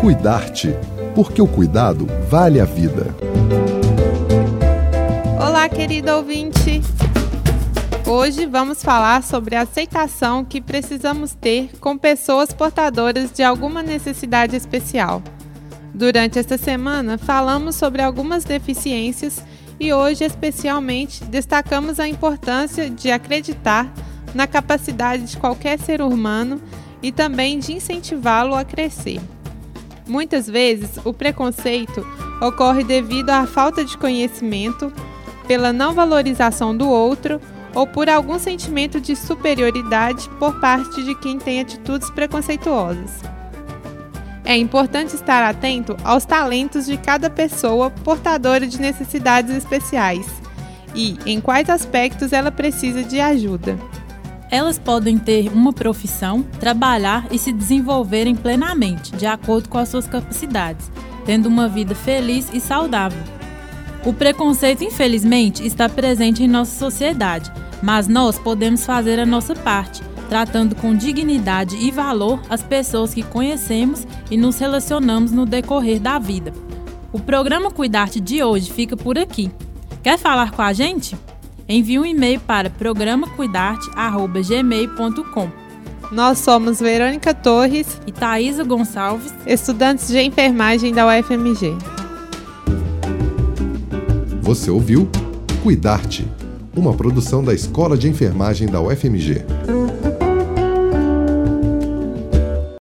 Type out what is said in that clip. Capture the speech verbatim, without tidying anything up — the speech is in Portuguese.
Cuidar-te, porque o cuidado vale a vida. Olá, querido ouvinte! Hoje vamos falar sobre a aceitação que precisamos ter com pessoas portadoras de alguma necessidade especial. Durante esta semana, falamos sobre algumas deficiências e hoje, especialmente, destacamos a importância de acreditar na capacidade de qualquer ser humano e também de incentivá-lo a crescer. Muitas vezes, o preconceito ocorre devido à falta de conhecimento, pela não valorização do outro ou por algum sentimento de superioridade por parte de quem tem atitudes preconceituosas. É importante estar atento aos talentos de cada pessoa portadora de necessidades especiais e em quais aspectos ela precisa de ajuda. Elas podem ter uma profissão, trabalhar e se desenvolverem plenamente, de acordo com as suas capacidades, tendo uma vida feliz e saudável. O preconceito, infelizmente, está presente em nossa sociedade, mas nós podemos fazer a nossa parte, tratando com dignidade e valor as pessoas que conhecemos e nos relacionamos no decorrer da vida. O programa Cuidar-te de hoje fica por aqui. Quer falar com a gente? Envie um e-mail para programa cuidarte arroba gmail ponto com. Nós somos Verônica Torres e Thaisa Gonçalves, estudantes de enfermagem da U F M G. Você ouviu Cuidar-te, uma produção da Escola de Enfermagem da U F M G.